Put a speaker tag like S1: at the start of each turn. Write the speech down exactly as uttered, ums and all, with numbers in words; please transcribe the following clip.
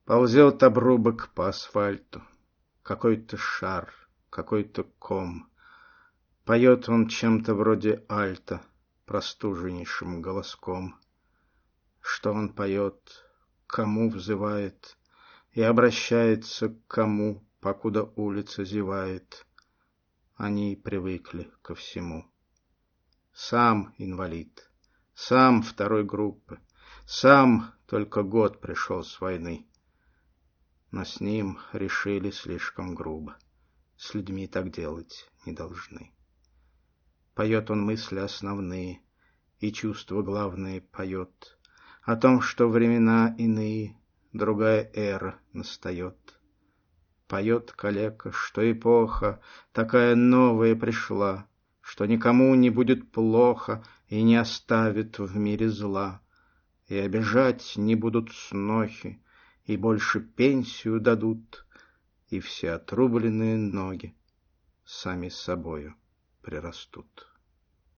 S1: Ползет обрубок по асфальту, какой-то шар, какой-то ком. Поет он чем-то вроде альта, простуженнейшим голоском. Что он поет, кому взывает и обращается к кому, покуда улица зевает. Они привыкли ко всему. Сам инвалид, сам второй группы, сам только год пришел с войны. Но с ним решили слишком грубо. С людьми так делать не должны. Поет он мысли основные и чувства главные поет. О том, что времена иные, другая эра настает. Поет калека, что эпоха такая новая пришла, что никому не будет плохо и не оставит в мире зла, и обижать не будут снохи, и больше пенсию дадут, и все отрубленные ноги сами собою прирастут.